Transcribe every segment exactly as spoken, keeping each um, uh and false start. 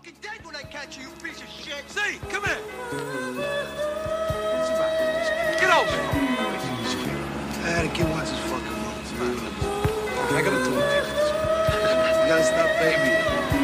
fucking dead when I catch you, you piece of shit. See, come here. Get over here. Ah, the kid wants his fucking money. I gotta talk to you. You gotta stop baby.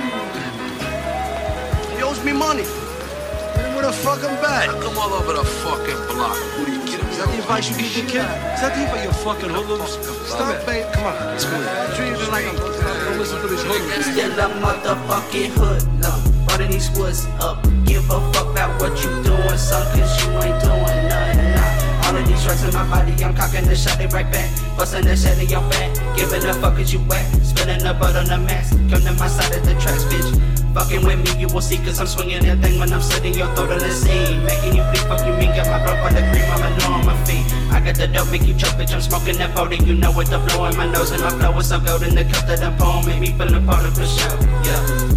He owes me money. Hit him with a fucking bat. Come all over the fucking block. What are you kidding me? Is that the advice you give the kid? Is that the advice you fucking hoodlums? Stop, babe. Come on. Let's go. I'm treating you like a don't listen to this hoodlum. Still a motherfucking hoodlum. Running these woods up. Give a fuck about what you doing, son, cause you ain't doing nothing. Nah. All of these drugs in my body, I'm cocking the shot it right back. Busting the shit in your back. Giving a fuck as you whack. Spilling the butt on the mask. Come to my side of the tracks, bitch. Fucking with me, you will see, cause I'm swinging that thing when I'm slitting your throat on the scene. Making you bleed, fuck you mean, got my blood for the cream, I'ma know on my feet. I got the dope, make you choke, bitch, I'm smoking that boat, and you know what the blow in my nose, and my flow is so gold in the cup that I'm pouring, make me feel a part of the show, yeah.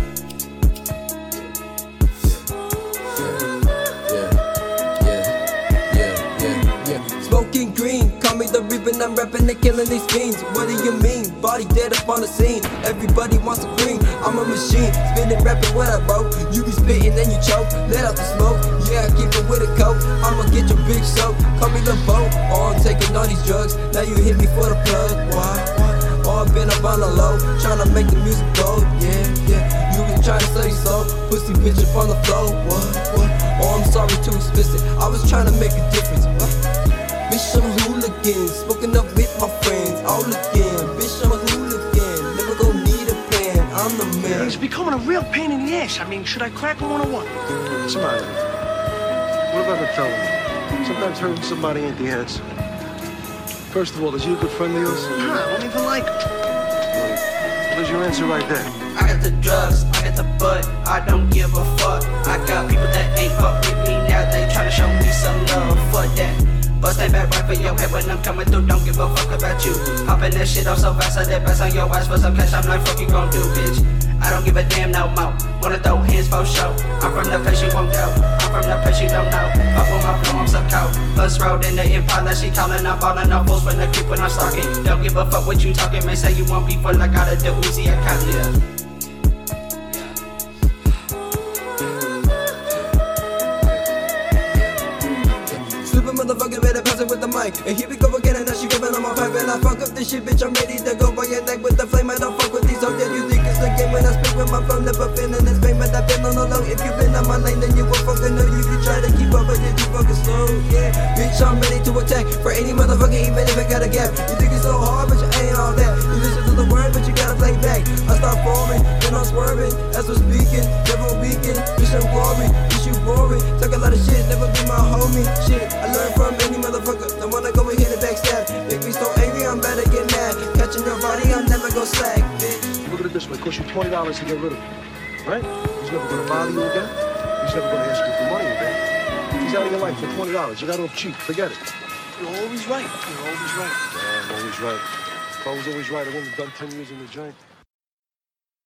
Smoking green, call me the Reaper, I'm rapping and killing these fiends. What do you mean? Body dead up on the scene. Everybody wants to green. I'm a machine, spitting, rapping what I wrote. You be spitting, then you choke. Let out the smoke. Yeah, I keep it with a coat. I'ma get your bitch soaked. Call me the boat. Oh, I'm taking all these drugs. Now you hit me for the plug. Why? Oh, I've been up on the low, tryna make the music go. Yeah, yeah. You been trying to study slow. Pussy bitch up on the floor. What? What? Oh, I'm sorry, too explicit. I was trying to make a difference. What? Bitch, I'm a hooligan, smoking up with my friends, all again. Bitch, I'm a hooligan, never gon' need a plan, I'm the man. He's becoming a real pain in the ass. I mean, should I crack him one or what? What's the matter? What have I been telling you? Sometimes hurting somebody ain't the answer. First of all, is he a good friend of yours? Nah, I don't even like him. Well, there's your answer right there. I got the drugs, I got the butt, I don't give a fuck. I got people that ain't fuck with me now, they tryna show me some love, fuck that. Bust that back right for your head when I'm coming through, don't give a fuck about you. Popping that shit off so fast, I did pass on your ass for some cash, I'm like, fuck you gon' do, bitch. I don't give a damn no more, wanna throw hands for show. I'm from the place you won't go, I'm from the place you don't know. Fuck with my flow, I'm so cold. Bus road in the Impala, she calling, I'm ballin' no fools when I creep when I'm stalking. Don't give a fuck what you talking, man, say you want beef, but I gotta do Uzi, I can't live. Motherfucker better pass it with the mic. And here we go again, and now she giving on my pipe. And I fuck up this shit, bitch, I'm ready to go for your neck with the flame. I don't fuck with these hoes, yeah, you think it's a game when I speak with my flow. Never feeling this pain, but I've been on the low. If you been on my lane, then you won't fucking know. You can try to keep up, but you too fucking slow, yeah. Bitch, I'm ready to attack for any motherfucker, even if I got a gap. You think it's so hard, but you ain't all that. You listen to the word, but you gotta play back. I start forming, then I'm swerving. As we're speaking, never weaken. Bitch, I'm glory, bitch, you boring. Talk a lot of shit, never be my homie. Shit, I learned from any motherfucker. Don't wanna go and hit a backstab. Make me so angry, I'm better get mad. Catching your body, I'm never gon' slack, bitch. Look at it this way, it costs you twenty dollars to get rid of him. Right? He's never gonna bother you again. He's never gonna ask you for money again. He's out of your life for twenty dollars. You got off cheap, forget it. You're always right. You're always right. Yeah, I'm always right. If I was always right, I wouldn't have done ten years in the joint.